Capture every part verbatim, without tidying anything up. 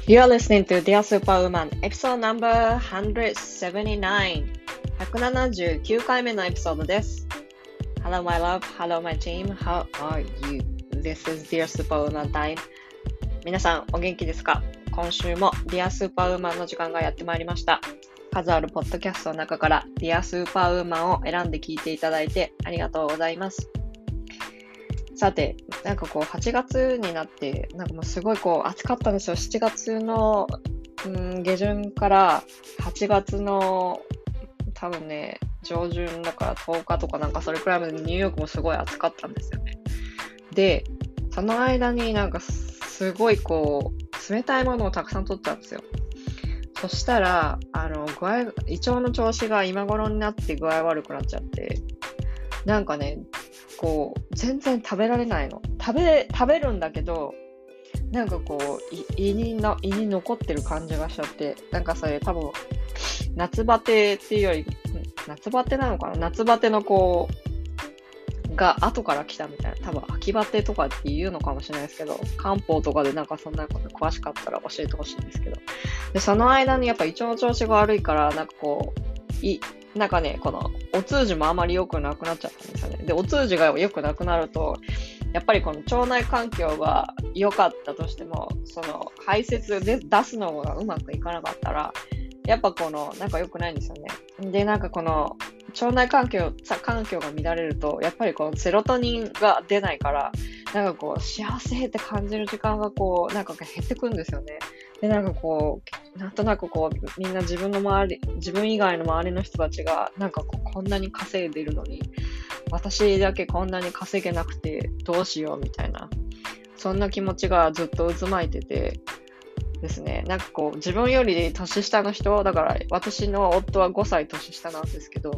You are listening to Dear Superwoman episode number one hundred seventy-nine ひゃくななじゅうきゅうかいめのエピソードです。 Hello my love, hello my team, how are you? This is Dear Superwoman time. 皆さんお元気ですか？今週も Dear Superwoman の時間がやってまいりました。数あるポッドキャストの中から Dear Superwoman を選んで聞いていただいてありがとうございます。さて、なんかこうはちがつになってなんかもうすごいこう暑かったんですよ。しちがつの、うん、下旬からはちがつの多分ね上旬だからとおかとかなんかそれくらいまでニューヨークもすごい暑かったんですよね。で、その間になんかすごいこう冷たいものをたくさん取ったんですよ。そしたらあの具合胃腸の調子が今頃になって具合悪くなっちゃって、なんかねこう全然食べられないの。食べ食べるんだけどなんかこう胃にの胃に残ってる感じがしちゃって、なんかそれ多分夏バテっていうより夏バテなのかな、夏バテのこうが後から来たみたいな、多分秋バテとかっていうのかもしれないですけど、漢方とかでなんかそんなこと詳しかったら教えてほしいんですけど、でその間にやっぱ胃腸の調子が悪いからなんかこういなんかねこのお通じもあまり良くなくなっちゃったんですよね。でお通じが良くなくなるとやっぱりこの腸内環境が良かったとしてもその排泄で出すのがうまくいかなかったらやっぱこのなんか良くないんですよね。でなんかこの腸内環境環境が乱れるとやっぱりこのセロトニンが出ないからなんかこう幸せって感じる時間がこうなんか減ってくるんですよね。でなんかこうなんとなくこうみんな自分の周り自分以外の周りの人たちがなんかこうこんなに稼いでいるのに私だけこんなに稼げなくてどうしようみたいな、そんな気持ちがずっと渦巻いててですね。なんかこう自分より年下の人だから私の夫はごさい年下なんですけど、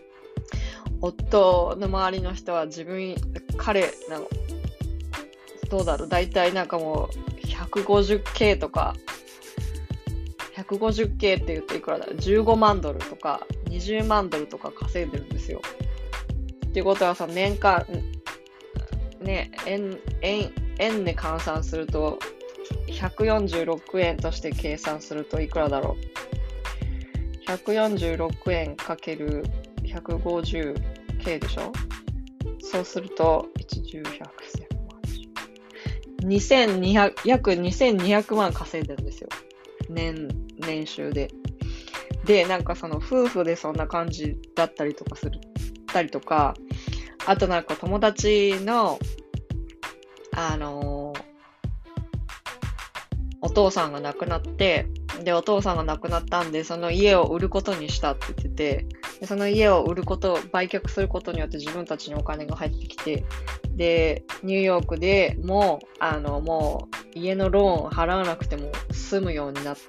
夫の周りの人は自分彼なのどうだろう、だいたいなんかもう ひゃくごじゅっケー とか ひゃくごじゅっケー って言っていくらだろう、じゅうごまんドルとかにじゅうまんドルとか稼いでるんですよ。っていうことはさ、年間ね円円円で換算するとひゃくよんじゅうろくえんとして計算するといくらだろう。ひゃくよんじゅうろくえんかけるひゃくごじゅうケー でしょ。そうするといち、じゅう、ひゃく、せんまん、にせんにひゃく約にせんにひゃくまん稼いでるんですよ。年年収で。でなんかその夫婦でそんな感じだったりとかするたりとか、あとなんか友達のあのーお父さんが亡くなって、でお父さんが亡くなったんでその家を売ることにしたって言ってて、でその家を売ること売却することによって自分たちにお金が入ってきて、でニューヨークでもあのもう家のローンを払わなくても済むようになって、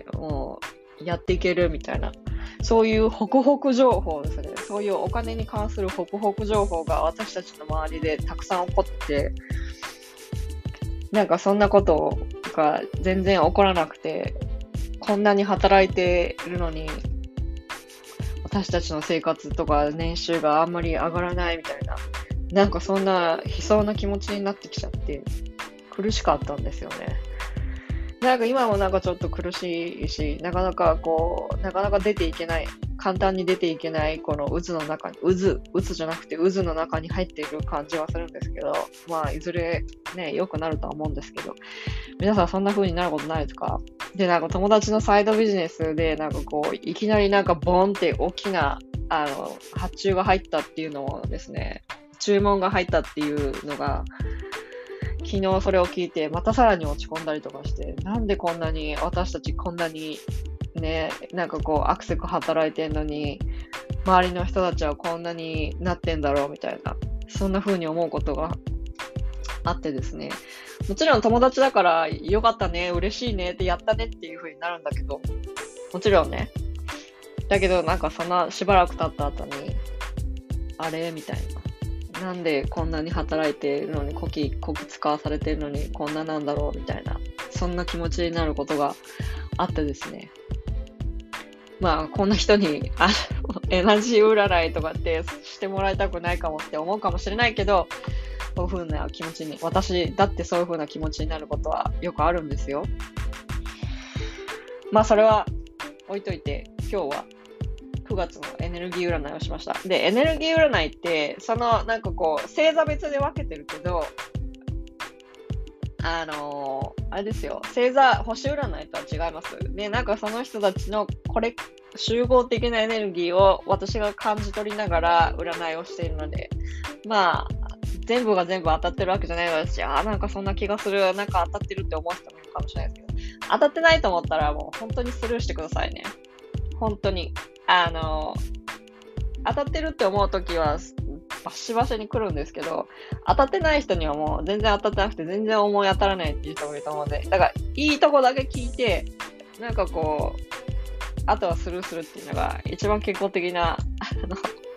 もうやっていけるみたいな、そういうホクホク情報ですね。そういうお金に関するホクホク情報が私たちの周りでたくさん起こって、なんかそんなことが全然起こらなくて、こんなに働いているのに私たちの生活とか年収があんまり上がらないみたいな、なんかそんな悲壮な気持ちになってきちゃって苦しかったんですよね。なんか今もなんかちょっと苦しいし、なかなかこうなかなか出ていけない、簡単に出ていけないこの渦の中に渦渦じゃなくて渦の中に入っている感じはするんですけど、まあいずれね良くなるとは思うんですけど、皆さんそんな風になることないですか？でなんか友達のサイドビジネスでなんかこういきなりなんかボンって大きなあの発注が入ったっていうのをですね、注文が入ったっていうのが昨日それを聞いてまたさらに落ち込んだりとかして、なんでこんなに私たちこんなにねなんかこうアクセク働いてんのに周りの人たちはこんなになってんだろうみたいな、そんな風に思うことがあってですね、もちろん友達だからよかったね嬉しいねってやったねっていう風になるんだけど、もちろんねだけどなんかそんなしばらく経った後にあれみたいな、なんでこんなに働いているのにこきこき使わされているのにこんななんだろうみたいな、そんな気持ちになることがあってですね、まあこんな人にあエナジー占いとかってしてもらいたくないかもって思うかもしれないけど、そういう風な気持ちに私だってそういう風な気持ちになることはよくあるんですよ。 まあそれは置いといて、今日はくがつのエネルギー占いをしました。で、エネルギー占いって、そのなんかこう、星座別で分けてるけど、あのーあれですよ、星座、星占いとは違います。で、なんかその人たちのこれ、集合的なエネルギーを私が感じ取りながら占いをしているので、まあ、全部が全部当たってるわけじゃないですし、あーなんかそんな気がする、なんか当たってるって思う人もいるかもしれないですけど、当たってないと思ったらもう本当にスルーしてくださいね。本当に。あのー当たってるって思うときは、バシバシに来るんですけど、当たってない人にはもう全然当たってなくて全然思い当たらないっていう人もいると思うので、だからいいとこだけ聞いて、なんかこう、あとはスルーするっていうのが一番健康的な、あの、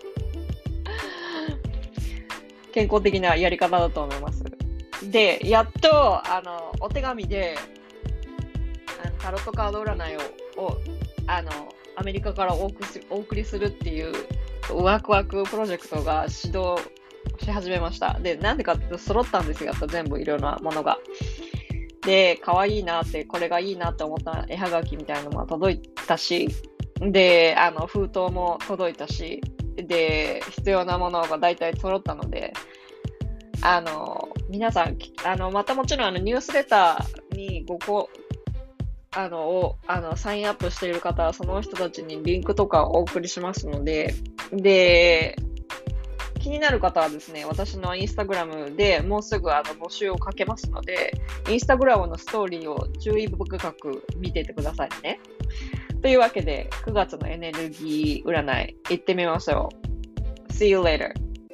健康的なやり方だと思います。で、やっと、あの、お手紙で、あのタロットカード占いを、をあの、アメリカからお送りすお送りするっていうワクワクプロジェクトが始動し始めました。で、なんでかっていうと揃ったんですよ。やっと全部いろんなものが。で、可愛いなって、これがいいなって思った絵はがきみたいなのも届いたし、で、あの、封筒も届いたし、で、必要なものが大体揃ったので、あの、皆さん、あの、またもちろんあの、ニュースレターにごこ、あの、を、あの、サインアップしている方は、その人たちにリンクとかをお送りしますので、で、気になる方はですね、私のインスタグラムでもうすぐあの募集をかけますので、インスタグラムのストーリーを注意深く見ていてくださいね。というわけで、くがつのエネルギー占い、行ってみましょう。See you later.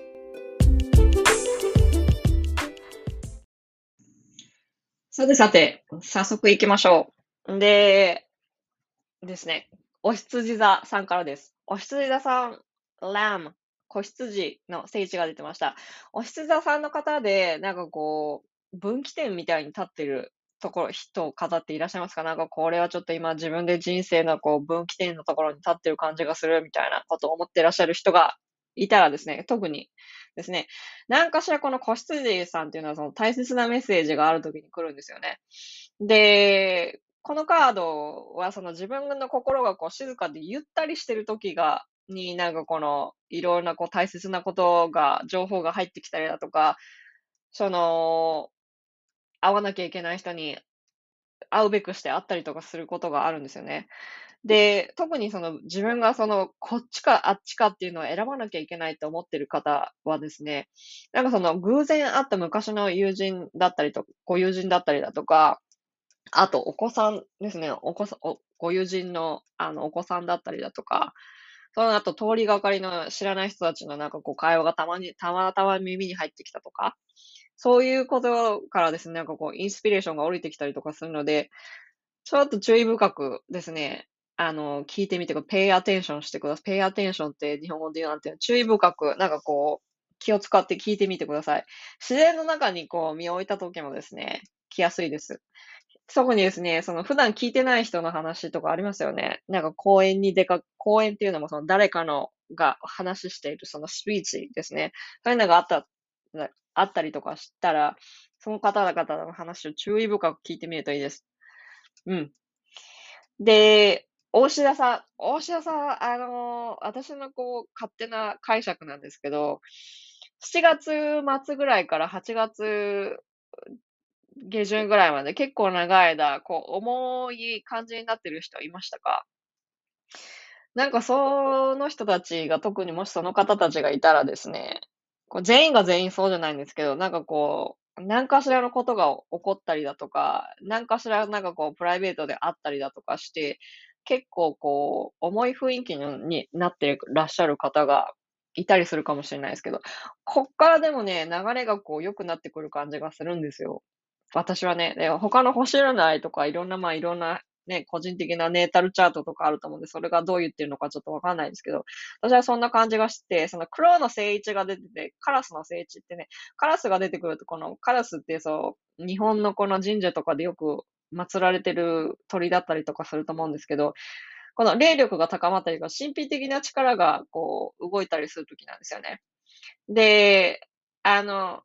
さてさて、早速行きましょう。で、ですね、お羊座さんからです。お羊座さん、ラム、子羊の聖地が出てました。お羊座さんの方で、なんかこう、分岐点みたいに立ってるところ、人を語っていらっしゃいますか？なんかこれはちょっと今自分で人生のこう分岐点のところに立ってる感じがするみたいなことを思っていらっしゃる人がいたらですね、特にですね、何かしらこの子羊さんっていうのはその大切なメッセージがある時に来るんですよね。で、このカードはその自分の心がこう静かでゆったりしてる時が、になんかこのいろんなこう大切なことが、情報が入ってきたりだとか、その、会わなきゃいけない人に会うべくして会ったりとかすることがあるんですよね。で、特にその自分がそのこっちかあっちかっていうのを選ばなきゃいけないと思ってる方はですね、なんかその偶然会った昔の友人だったりとご友人だったりだとか、あと、お子さんですね。お子さんおご友人の、あの、お子さんだったりだとか、その後、通りがかりの知らない人たちのなんかこう会話がたまにたまたま耳に入ってきたとか、そういうことからですね、なんかこうインスピレーションが降りてきたりとかするので、ちょっと注意深くですね、あの、聞いてみてください。pay attention してください。pay attention って日本語で言うなんていうの、注意深く、なんかこう、気を使って聞いてみてください。自然の中にこう身を置いた時もですね、来やすいです。特にですね、その普段聞いてない人の話とかありますよね。なんか公園に出か公園っていうのもその誰かのが話しているそのスピーチですね。そういうのがあったなあったりとかしたら、その方々の話を注意深く聞いてみるといいです。うん。で、大志田さん大志田さん、あの、私のこう勝手な解釈なんですけど、しちがつ末ぐらいからはちがつ下旬ぐらいまで結構長い間、こう、重い感じになってる人いましたか？なんかその人たちが特にもしその方たちがいたらですね、こう全員が全員そうじゃないんですけど、なんかこう、何かしらのことが起こったりだとか、何かしらなんかこうプライベートであったりだとかして、結構こう、重い雰囲気にになってらっしゃる方がいたりするかもしれないですけど、こっからでもね、流れがこう良くなってくる感じがするんですよ。私はね、で、他の星占いとかいろんな、まあ、いろんなね、個人的なネータルチャートとかあると思うんで、それがどう言ってるのかちょっとわかんないですけど、私はそんな感じがして、その黒の聖一が出てて、カラスの聖一ってね、カラスが出てくると、このカラスってそう、日本のこの神社とかでよく祀られてる鳥だったりとかすると思うんですけど、この霊力が高まったりとか、神秘的な力がこう動いたりするときなんですよね。で、あの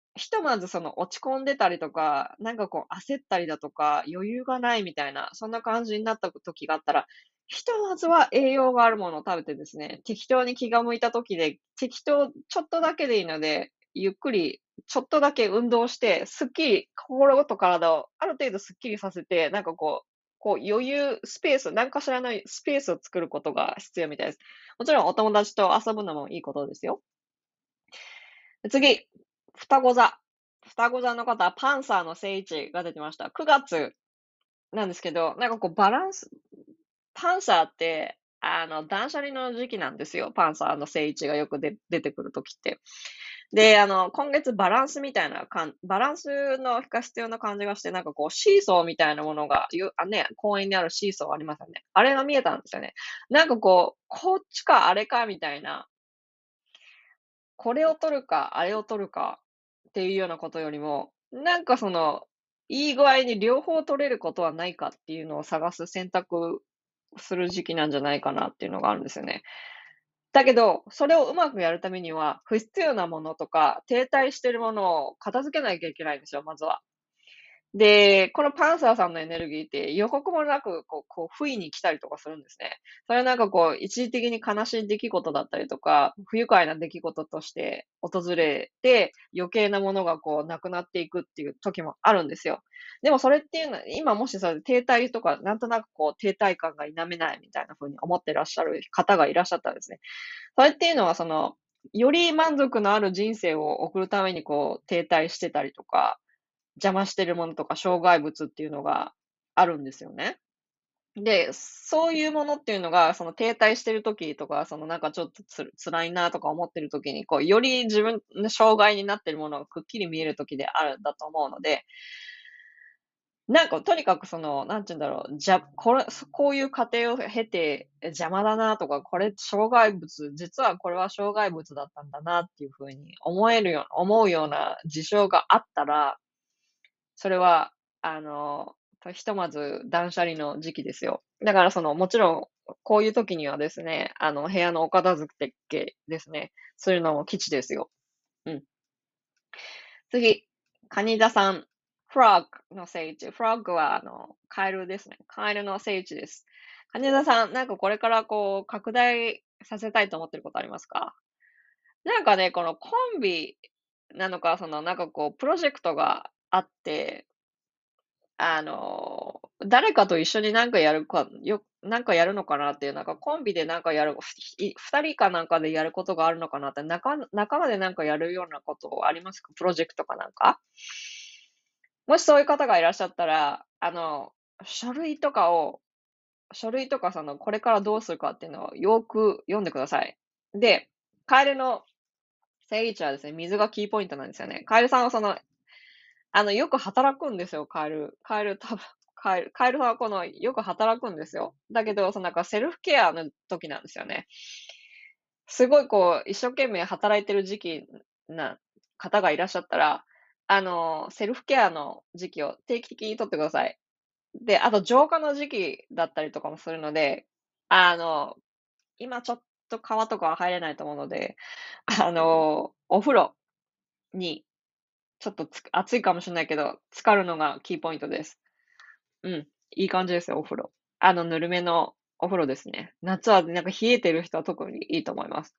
ひとまずその落ち込んでたりとか、なんかこう焦ったりだとか、余裕がないみたいな、そんな感じになった時があったら、ひとまずは栄養があるものを食べてですね、適当に気が向いた時で、適当ちょっとだけでいいので、ゆっくりちょっとだけ運動して、すっきり心と体をある程度すっきりさせて、なんかこうこう余裕、スペース、なんかしらのスペースを作ることが必要みたいです。もちろんお友達と遊ぶのもいいことですよ。次、双子座。双子座の方はパンサーの聖一が出てました。くがつなんですけど、なんかこうバランス、パンサーって、あの、断捨離の時期なんですよ。パンサーの聖一がよくで出てくるときって。で、あの、今月バランスみたいなかんバランスのが必要な感じがして、なんかこうシーソーみたいなものが、ゆあ、ね、公園にあるシーソーありますよね。あれが見えたんですよね。なんかこう、こっちかあれかみたいな、これを取るか、あれを取るかっていうようなことよりも、なんかその、いい具合に両方取れることはないかっていうのを探す選択する時期なんじゃないかなっていうのがあるんですよね。だけど、それをうまくやるためには、不必要なものとか、停滞しているものを片付けなきゃいけないんですよ、まずは。で、このパンサーさんのエネルギーって予告もなく、こうこう不意に来たりとかするんですね。それはなんかこう、一時的に悲しい出来事だったりとか、不愉快な出来事として訪れて、余計なものがこうなくなっていくっていう時もあるんですよ。でもそれっていうのは、今もしそれ停滞とか、なんとなくこう停滞感が否めないみたいな風に思ってらっしゃる方がいらっしゃったらですね、それっていうのはその、より満足のある人生を送るためにこう停滞してたりとか、邪魔してるものとか障害物っていうのがあるんですよね。で、そういうものっていうのが、その停滞してる時とか、そのなんかちょっとつ辛いなとか思ってる時に、こう、より自分の障害になってるものがくっきり見える時であるんだと思うので、なんかとにかくその、なんて言うんだろう、じゃこれこういう過程を経て、え、邪魔だなとか、これ障害物、実はこれは障害物だったんだなっていう風に思えるよう思うような事象があったら、それは、あの、とひとまず断捨離の時期ですよ。だからその、もちろん、こういう時にはですね、あの、部屋のお片付けですね、そういうのも基地ですよ。うん。次、カニ座さん、フロッグの聖地。フロッグは、あの、カエルですね。カエルの聖地です。カニ座さん、なんかこれからこう、拡大させたいと思ってることありますか？なんかね、このコンビなのか、その、なんかこう、プロジェクトがあってあの、誰かと一緒になんかやるかよなんかやるのかなっていう、なんかコンビでなんかやる、ふいふたりかなんかでやることがあるのかなって、なか仲間でなんかやるようなことありますか？プロジェクトかなんか？もしそういう方がいらっしゃったら、あの、書類とかを書類とかその、これからどうするかっていうのをよく読んでください。で、カエルの定義値はですね、水がキーポイントなんですよね。カエルさんはそのあの、よく働くんですよ、カエル。カエル多分、カエルカエルさんはこの、よく働くんですよ。だけど、そのなんかセルフケアの時なんですよね。すごいこう、一生懸命働いてる時期な方がいらっしゃったら、あの、セルフケアの時期を定期的に取ってください。で、あと浄化の時期だったりとかもするので、あの、今ちょっと川とかは入れないと思うので、あの、お風呂にちょっとつ暑いかもしれないけど、浸かるのがキーポイントです。うん、いい感じですよ、お風呂。あの、ぬるめのお風呂ですね。夏はなんか冷えてる人は特にいいと思います。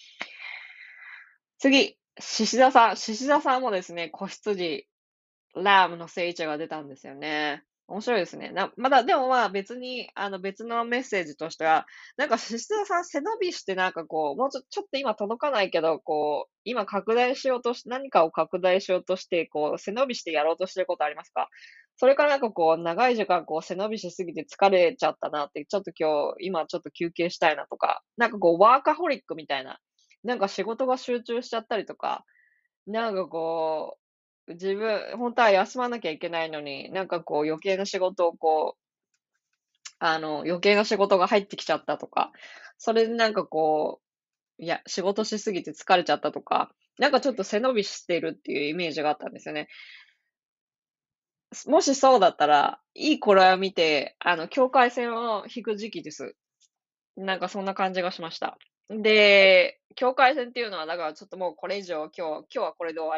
次、獅子座さん。獅子座さんもですね、子羊、ラムの聖茶が出たんですよね。面白いですね。なまだ、でもまあ別に、あの別のメッセージとしては、なんか獅子座さん背伸びしてなんかこう、もうちょちょっと今届かないけど、こう、今拡大しようとし何かを拡大しようとして、こう背伸びしてやろうとしてることありますか？それからなんかこう、長い時間こう背伸びしすぎて疲れちゃったなって、ちょっと今日、今ちょっと休憩したいなとか、なんかこうワーカホリックみたいな、なんか仕事が集中しちゃったりとか、なんかこう、自分、本当は休まなきゃいけないのに、なんかこう余計な仕事をこう、あの、余計な仕事が入ってきちゃったとか、それでなんかこう、いや、仕事しすぎて疲れちゃったとか、なんかちょっと背伸びしてるっていうイメージがあったんですよね。もしそうだったら、いい頃合いを見て、あの、境界線を引く時期です。なんかそんな感じがしました。で、境界線っていうのは、だからちょっともうこれ以上今日今日はこれで終わり。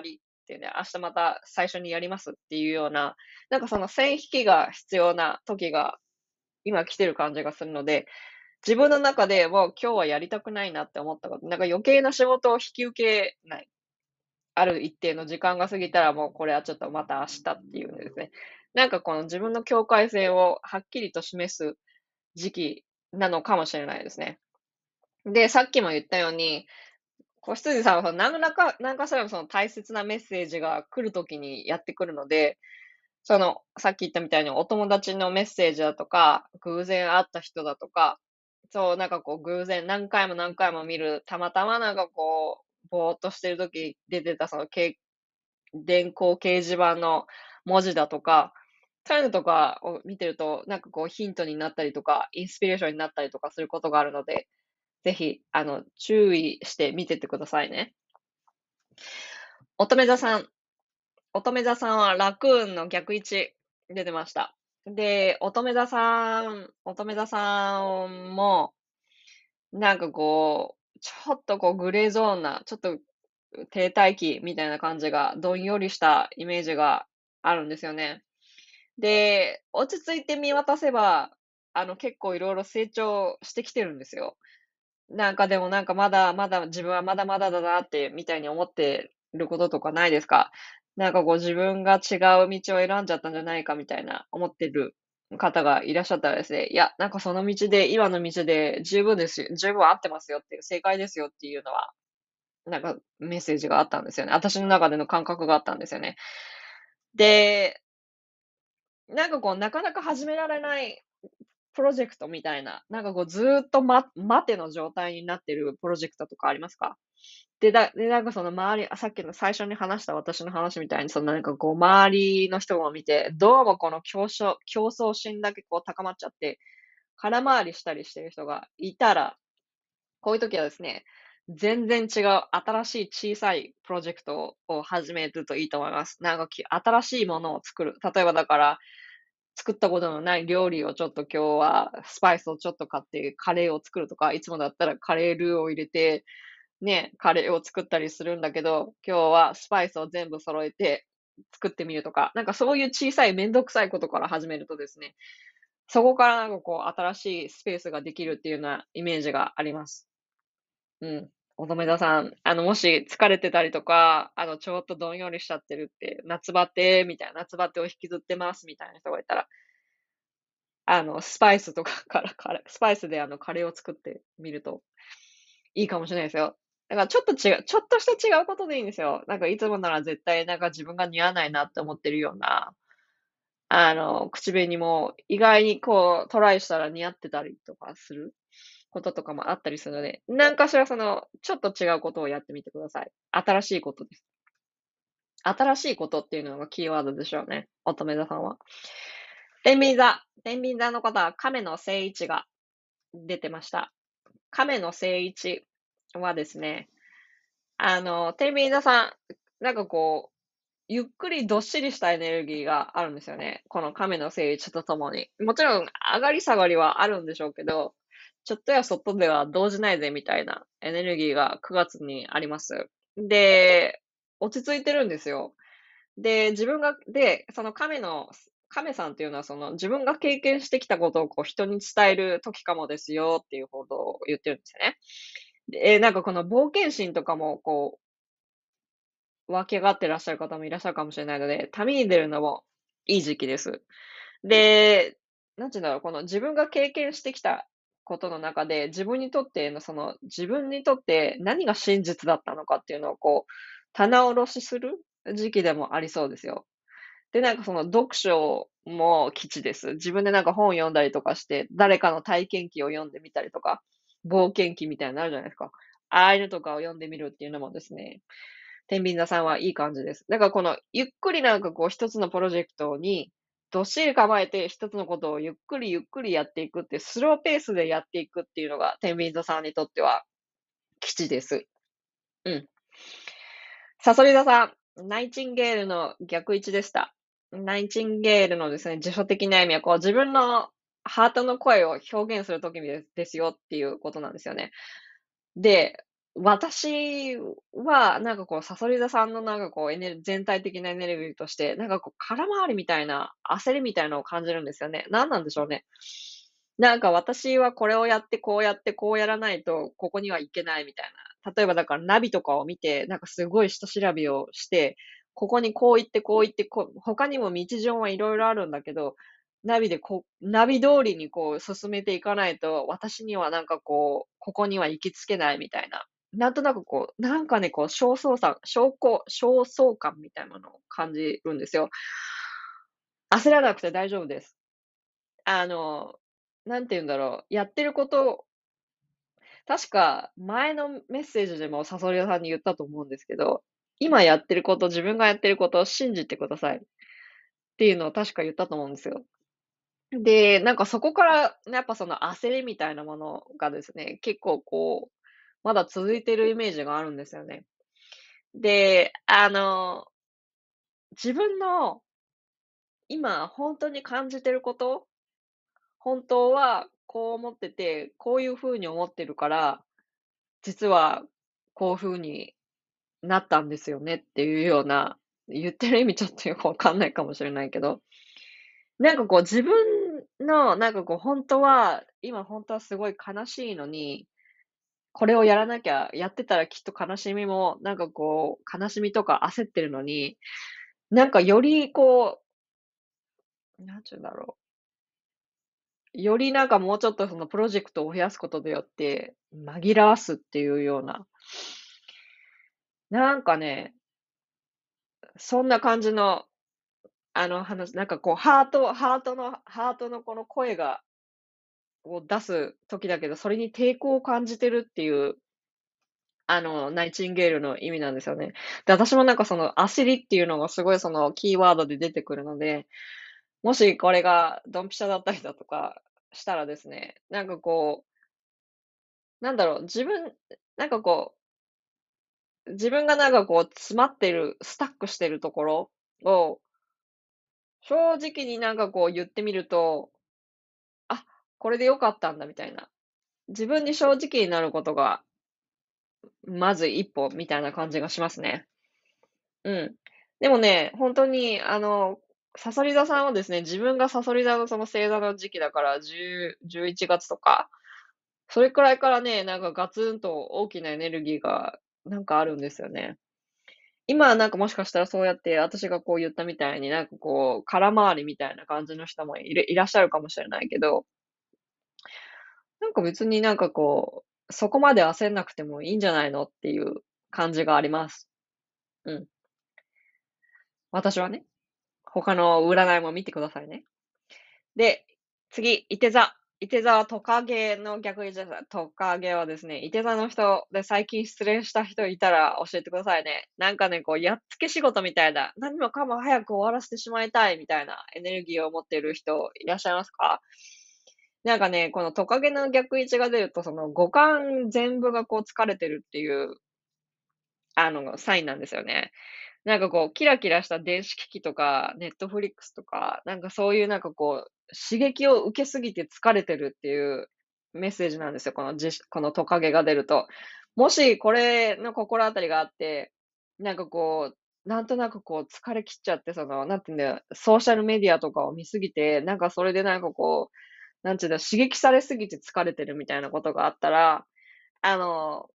っていうね、明日また最初にやりますっていうような、なんかその線引きが必要な時が今来てる感じがするので、自分の中でもう今日はやりたくないなって思ったこと、なんか余計な仕事を引き受けない。ある一定の時間が過ぎたらもうこれはちょっとまた明日っていうんですね。なんかこの自分の境界線をはっきりと示す時期なのかもしれないですね。で、さっきも言ったように、子羊さんはその何らか、何かしらのその大切なメッセージが来るときにやってくるので、その、さっき言ったみたいにお友達のメッセージだとか、偶然会った人だとか、そう、なんかこう偶然何回も何回も見る、たまたまなんかこう、ぼーっとしてる時に出てたそのけ電光掲示板の文字だとか、そういうのとかを見てると、なんかこうヒントになったりとか、インスピレーションになったりとかすることがあるので、ぜひ、あの、注意して見てってくださいね。乙女座さん。乙女座さんはラクーンの逆位置出てました。で、乙女座さん、乙女座さんも、なんかこう、ちょっとこうグレーゾーンな、ちょっと停滞期みたいな感じが、どんよりしたイメージがあるんですよね。で、落ち着いて見渡せば、あの、結構いろいろ成長してきてるんですよ。なんかでもなんかまだまだ自分はまだまだだなってみたいに思ってることとかないですか？なんかこう自分が違う道を選んじゃったんじゃないかみたいな思ってる方がいらっしゃったらですね、いや、なんかその道で、今の道で十分ですよ十分合ってますよっていう、正解ですよっていうのは、なんかメッセージがあったんですよね。私の中での感覚があったんですよね。で、なんかこうなかなか始められないプロジェクトみたいな、なんかこうずーっとま待ての状態になってるプロジェクトとかありますか？で、だで、なんかその周りあ、さっきの最初に話した私の話みたいに、そのなんかこう周りの人を見て、どうもこの競争競争心だけこう高まっちゃって、空回りしたりしてる人がいたら、こういう時はですね、全然違う新しい小さいプロジェクトを始めるといいと思います。なんかき新しいものを作る。例えばだから、作ったことのない料理をちょっと今日はスパイスをちょっと買ってカレーを作るとか、いつもだったらカレールーを入れて、ね、カレーを作ったりするんだけど、今日はスパイスを全部揃えて作ってみるとか、なんかそういう小さいめんどくさいことから始めるとですね、そこからなんかこう新しいスペースができるっていうようなイメージがあります。うん。乙女座さん、あの、もし疲れてたりとか、あの、ちょっとどんよりしちゃってるって、夏バテみたいな、夏バテを引きずってますみたいな人がいたら、あの、スパイスとかからからスパイスであの、カレーを作ってみるといいかもしれないですよ。だからちょっと違うちょっとした違うことでいいんですよ。なんかいつもなら絶対なんか自分が似合わないなって思ってるような、あの、口紅も意外にこうトライしたら似合ってたりとかすることとかもあったりするので、なんかしらその、ちょっと違うことをやってみてください。新しいことです。新しいことっていうのがキーワードでしょうね。乙女座さんは。天秤座。天秤座の方は亀の正位置が出てました。亀の正位置はですね、あの、天秤座さん、なんかこう、ゆっくりどっしりしたエネルギーがあるんですよね。この亀の正位置とともに。もちろん上がり下がりはあるんでしょうけど、ちょっとやそっとでは動じないぜみたいなエネルギーがくがつにあります。で、落ち着いてるんですよ。で、自分が、で、その亀の、亀さんっていうのは、その自分が経験してきたことをこう人に伝える時かもですよっていうことを言ってるんですよね。で、なんかこの冒険心とかもこう、湧き上がってらっしゃる方もいらっしゃるかもしれないので、旅に出るのもいい時期です。で、なんていうんだろう、この自分が経験してきたことの中で、自分にとってのその、自分にとって何が真実だったのかっていうのをこう、棚卸しする時期でもありそうですよ。で、なんかその読書も基地です。自分でなんか本読んだりとかして、誰かの体験記を読んでみたりとか、冒険記みたいになのあるじゃないですか。ああいうのとかを読んでみるっていうのもですね、天秤座さんはいい感じです。だからこのゆっくりなんかこう一つのプロジェクトにどっしり構えて一つのことをゆっくりゆっくりやっていくってスローペースでやっていくっていうのが天秤座さんにとっては基地です。うん。サソリ座さん、ナイチンゲールの逆位置でした。ナイチンゲールのですね、辞書的な意味はこう自分のハートの声を表現するときですですよっていうことなんですよね。で、 私は、なんかこう、サソリ座さんのなんかこう、エネル全体的なエネルギーとして、なんかこう、空回りみたいな、焦りみたいなのを感じるんですよね。何なんでしょうね。なんか私はこれをやって、こうやって、こうやらないと、ここには行けないみたいな。例えばだからナビとかを見て、なんかすごい下調べをして、ここにこう行って、こう行って、こう他にも道順はいろいろあるんだけど、ナビでこうナビ通りにこう進めていかないと、私にはなんかこう、ここには行き着けないみたいな。なんとなくこう、なんかね、こう、焦燥さ焦燥焦燥感みたいなのを感じるんですよ。焦らなくて大丈夫です。あの、なんて言うんだろう、やってること確か前のメッセージでもサソリ座さんに言ったと思うんですけど、今やってること、自分がやってることを信じてくださいっていうのを確か言ったと思うんですよ。で、なんかそこから、やっぱその焦りみたいなものがですね、結構こう、まだ続いてるイメージがあるんですよね。で、あの、自分の今本当に感じてること、本当はこう思ってて、こういう風に思ってるから、実はこういう風になったんですよねっていうような、言ってる意味ちょっとよくわかんないかもしれないけど、なんかこう自分のなんかこう本当は、今本当はすごい悲しいのに、これをやらなきゃ、やってたらきっと悲しみも、なんかこう、悲しみとか焦ってるのに、なんかよりこう、なんちゅうんだろう、よりなんかもうちょっとそのプロジェクトを増やすことによって、紛らわすっていうような、なんかね、そんな感じの、あの話、なんかこうハートハートのハートのこの声がを出す時だけど、それに抵抗を感じてるっていう、あの、ナイチンゲールの意味なんですよね。で、私もなんかその焦りっていうのがすごいそのキーワードで出てくるので、もしこれがドンピシャだったりだとかしたらですね、なんかこう、なんだろう、自分なんかこう、自分がなんかこう詰まってる、スタックしてるところを、正直になんかこう言ってみると、あ、これで良かったんだみたいな。自分に正直になることが、まず一歩みたいな感じがしますね。うん。でもね、ほんとにあの、さそり座さんはですね、自分がさそり座のその星座の時期だから、じゅう、じゅういちがつとか、それくらいからね、なんかガツンと大きなエネルギーがなんかあるんですよね。今はなんかもしかしたらそうやって私がこう言ったみたいに、なんかこう空回りみたいな感じの人もいるいらっしゃるかもしれないけど、なんか別になんかこう、そこまで焦んなくてもいいんじゃないのっていう感じがあります。うん。私はね。他の占いも見てくださいね。で、次、いて座。いて座はトカゲの逆位置です。トカゲはですね、いて座の人で最近失恋した人いたら教えてくださいね。なんかね、こう、やっつけ仕事みたいな、何もかも早く終わらせてしまいたいみたいなエネルギーを持っている人いらっしゃいますか？なんかね、このトカゲの逆位置が出ると、その五感全部がこう疲れてるっていう、あの、サインなんですよね。なんかこう、キラキラした電子機器とか、ネットフリックスとか、なんかそういうなんかこう、刺激を受けすぎて疲れてるっていうメッセージなんですよ、このじこのトカゲが出ると。もしこれの心当たりがあって、なんかこう、なんとなくこう疲れ切っちゃって、その、なんていうんだよ、ソーシャルメディアとかを見すぎて、なんかそれでなんかこう、なんていうんだ、刺激されすぎて疲れてるみたいなことがあったら、あの、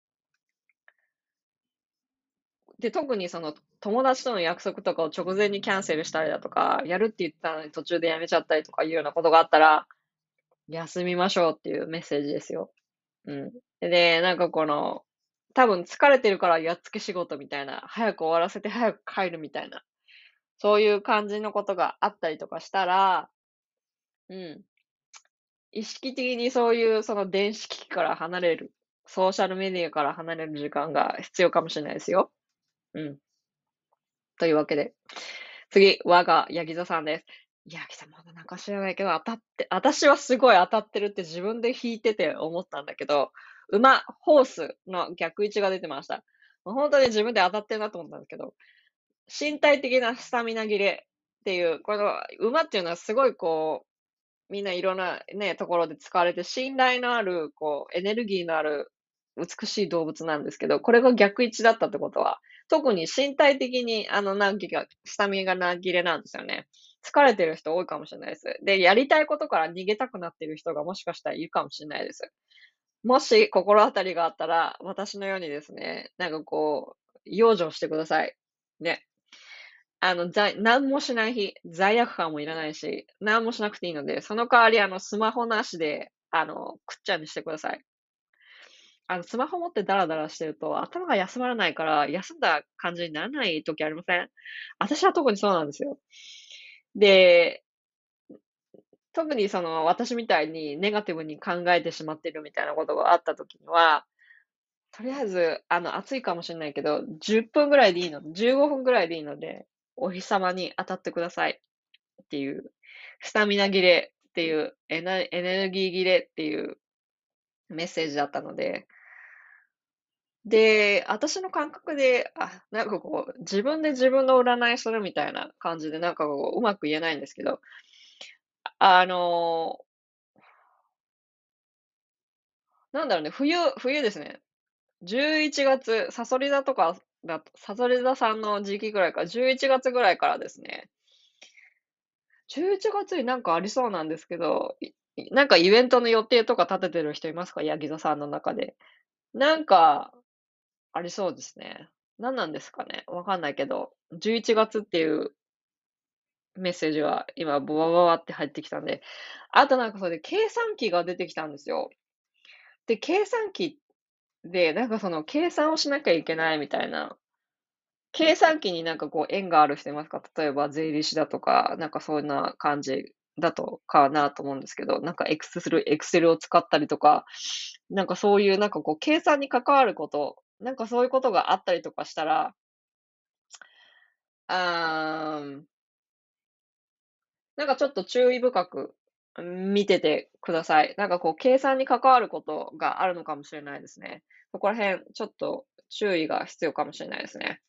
で、特にその友達との約束とかを直前にキャンセルしたりだとか、やるって言ったのに途中でやめちゃったりとかいうようなことがあったら、休みましょうっていうメッセージですよ。うん。で、なんかこの、多分疲れてるからやっつけ仕事みたいな、早く終わらせて早く帰るみたいな、そういう感じのことがあったりとかしたら、うん。意識的にそういうその電子機器から離れる、ソーシャルメディアから離れる時間が必要かもしれないですよ。うん。というわけで。次、我がヤギ座さんです。ヤギ座まだなんか知らないけど、当たって、私はすごい当たってるって自分で弾いてて思ったんだけど、馬、ホースの逆位置が出てました。本当に自分で当たってるなと思ったんですけど、身体的なスタミナ切れっていう、この馬っていうのはすごいこう、みんないろんなね、ところで使われて、信頼のある、こう、エネルギーのある美しい動物なんですけど、これが逆位置だったってことは、特に身体的に、あの、なんていうか、スタミナが切れなんですよね。疲れてる人多いかもしれないです。で、やりたいことから逃げたくなってる人がもしかしたらいるかもしれないです。もし心当たりがあったら、私のようにですね、なんかこう、養生してください。ね。あの、ざい何もしない日、罪悪感もいらないし、何もしなくていいので、その代わり、あの、スマホなしで、あの、くっちゃんにしてください。あの、スマホ持ってダラダラしてると、頭が休まらないから、休んだ感じにならない時ありません？私は特にそうなんですよ。で、特にその、私みたいにネガティブに考えてしまってるみたいなことがあった時には、とりあえず、あの、暑いかもしれないけど、じゅっぷんぐらいでいいのじゅうごふんぐらいでいいので、お日様に当たってくださいっていう、スタミナ切れっていう、エナエネルギー切れっていうメッセージだったので、で、私の感覚で、あ、なんかこう、自分で自分の占いするみたいな感じで、なんかこう、うまく言えないんですけど、あの、なんだろうね、冬冬ですね。じゅういちがつ、さそり座とかださそり座さんの時期ぐらいから、じゅういちがつぐらいからですね、じゅういちがつになんかありそうなんですけど、いいなんかイベントの予定とか立ててる人いますか？ヤギ座さんの中で。なんか、ありそうですね。何なんですかね、わかんないけど、じゅういちがつっていうメッセージが今ボワボワって入ってきたんで、あとなんかそれで計算機が出てきたんですよ。で、計算機で、なんかその計算をしなきゃいけないみたいな、計算機になんかこう縁がある人いますか？例えば税理士だとか、なんかそんな感じだとかなと思うんですけど、なんかエクセルエクセルを使ったりとか、なんかそういうなんかこう計算に関わること、なんかそういうことがあったりとかしたら、あーなんかちょっと注意深く、うん、見ててください。なんかこう計算に関わることがあるのかもしれないですね。そこら辺、ちょっと注意が必要かもしれないですね。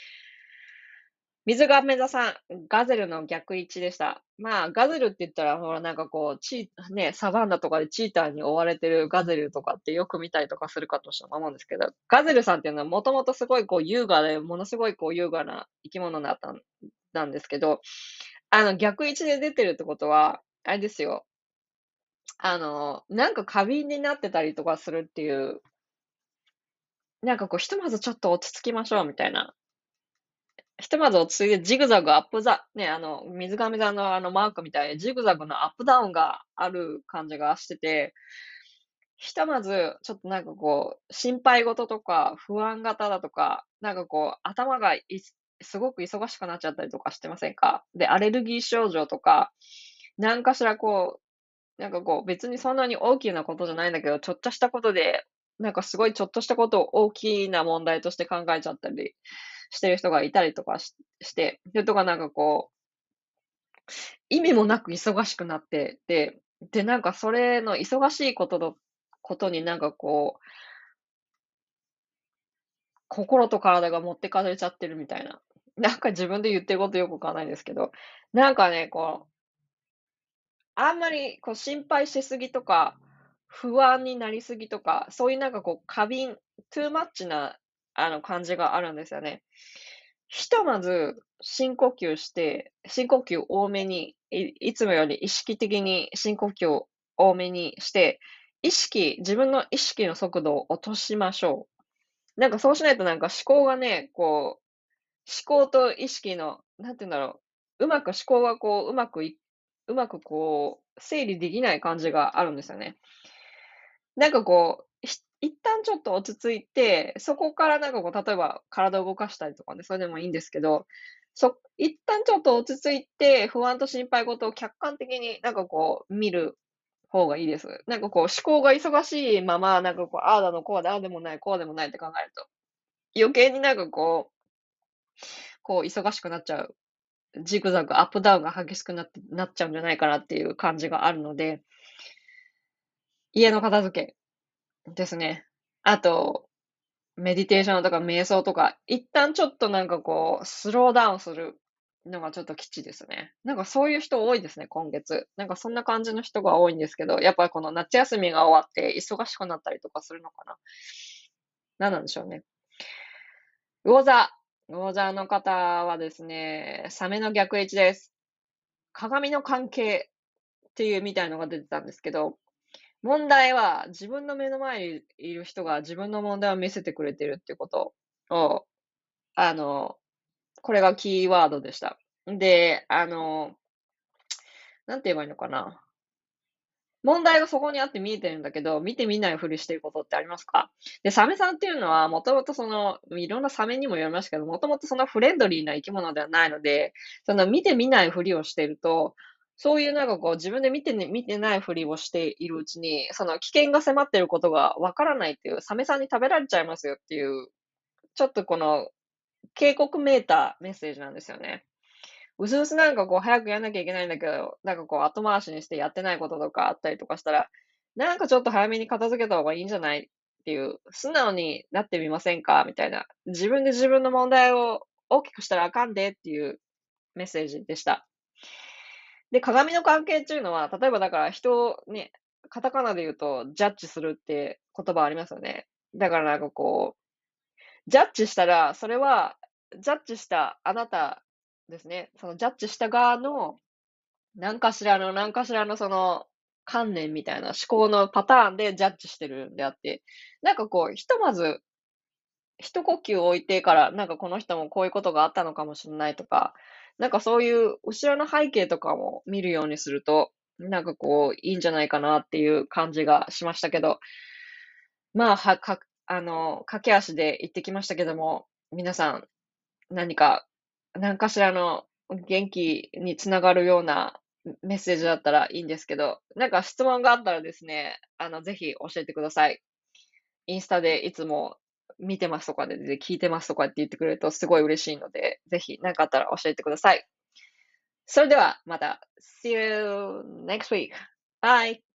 水亀座さん、ガゼルの逆位置でした。まあ、ガゼルって言ったら、ほら、なんかこう、チーね、サバンナとかでチーターに追われてるガゼルとかってよく見たりとかするかと思うんですけど、ガゼルさんっていうのはもともとすごいこう優雅で、ものすごいこう優雅な生き物だったんなんですけど、あの、逆位置で出てるってことは、あれですよ。あの、なんか過敏になってたりとかするっていう、なんかこう、ひとまずちょっと落ち着きましょうみたいな。ひとまず落ち着いてジグザグアップザね、あの、水上座のあのマークみたいにジグザグのアップダウンがある感じがしてて、ひとまずちょっとなんかこう、心配事とか不安型だとか、なんかこう、頭がいすごく忙しくなっちゃったりとかしてませんか？で、アレルギー症状とか、なんかしらこうなんかこう、別にそんなに大きなことじゃないんだけど、ちょっとしたことで、なんかすごいちょっとしたことを大きな問題として考えちゃったりしてる人がいたりとかしして、で、とかなんかこう、意味もなく忙しくなって、で、で、なんかそれの忙しいことのことになんかこう、心と体が持ってかれちゃってるみたいな。なんか自分で言ってることよくわかんないんですけど、なんかね、こうあんまりこう心配しすぎとか、不安になりすぎとか、そういうなんかこう過敏、トゥーマッチなあの感じがあるんですよね。ひとまず深呼吸して、深呼吸多めに、いいつもより意識的に深呼吸を多めにして、意識自分の意識の速度を落としましょう。なんかそうしないとなんか思考がね、こう、思考と意識の、なんて言うんだろう、うまく思考がこう、うまくいうまくこう、整理できない感じがあるんですよね。なんかこう、ひ一旦ちょっと落ち着いて、そこからなんかこう、例えば体を動かしたりとかね、それでもいいんですけど、そ一旦ちょっと落ち着いて、不安と心配事を客観的になんかこう見る方がいいです。なんかこう思考が忙しいまま、なんかこう、ああだのこうだ、ああでもない、こうでもないって考えると、余計になんかこうこう忙しくなっちゃう、ジグザグアップダウンが激しくなってなっちゃうんじゃないかなっていう感じがあるので、家の片付けですね。あと、メディテーションとか瞑想とか、一旦ちょっとなんかこう、スローダウンするのがちょっと基地ですね。なんかそういう人多いですね、今月。なんかそんな感じの人が多いんですけど、やっぱりこの夏休みが終わって忙しくなったりとかするのかな。 何なんでしょうね。魚座。魚座の方はですね、サメの逆位置です。鏡の関係っていうみたいのが出てたんですけど、問題は自分の目の前にいる人が自分の問題を見せてくれてるってことを、あの、これがキーワードでした。で、あの、なんて言えばいいのかな。問題がそこにあって見えてるんだけど、見て見ないふりしてることってありますか？で、サメさんっていうのは、もともとその、いろんなサメにもよりましたけど、もともとそんなフレンドリーな生き物ではないので、その見て見ないふりをしていると、そういうなんかこう自分で見てね見てないふりをしているうちに、その危険が迫っていることがわからないっていう、サメさんに食べられちゃいますよっていう、ちょっとこの警告めいたメッセージなんですよね。うすうすなんかこう早くやんなきゃいけないんだけど、なんかこう後回しにしてやってないこととかあったりとかしたら、なんかちょっと早めに片付けた方がいいんじゃないっていう、素直になってみませんかみたいな。自分で自分の問題を大きくしたらあかんでっていうメッセージでした。で、鏡の関係っていうのは、例えばだから人をね、カタカナで言うとジャッジするって言葉ありますよね。だからなんかこう、ジャッジしたら、それは、ジャッジしたあなたですね。そのジャッジした側の何かしらの何かしらのその観念みたいな思考のパターンでジャッジしてるんであって、なんかこう、ひとまず一呼吸置いてから、なんかこの人もこういうことがあったのかもしれないとか、なんかそういう後ろの背景とかも見るようにすると、なんかこう、いいんじゃないかなっていう感じがしましたけど、まあ、はかあの、駆け足で行ってきましたけども、皆さん何か、何かしらの元気につながるようなメッセージだったらいいんですけど、なんか質問があったらですね、あの、ぜひ教えてください。インスタでいつも見てますとかで、で聞いてますとかって言ってくれるとすごい嬉しいので、ぜひ何かあったら教えてください。それではまた。See you next week. Bye!